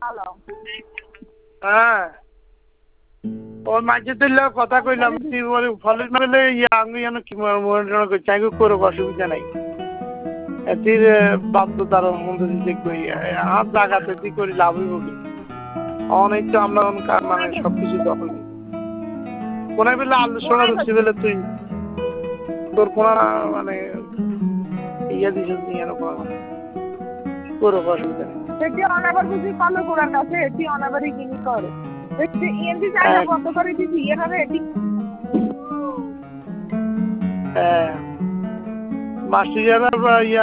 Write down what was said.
hello হ্যাঁ ওর মাঝে তো কথা কইলাম তুই বলে ফলের মেলে আমি যেন কি মনে করছি আমি করো অসুবিধা নাই এটির বাধ্য তার মধ্যে দেখবো আমার জায়গাতে তুই করি লাভ হইব কি অনেক তো আমরা মানে সবকিছু দখল কোনায় বেলে আলু সোনা ঢুকছি বেলে তুই তোর কোন মানে ইয়া দিস করো অসুবিধা নেই সেটি অনাবার বুঝি কল করার কাছে এটি অনাবারই কিনি করে ইএনজি জায়গা বন্ধ করে দিছি এভাবে এটি হ্যাঁ মাসি যারা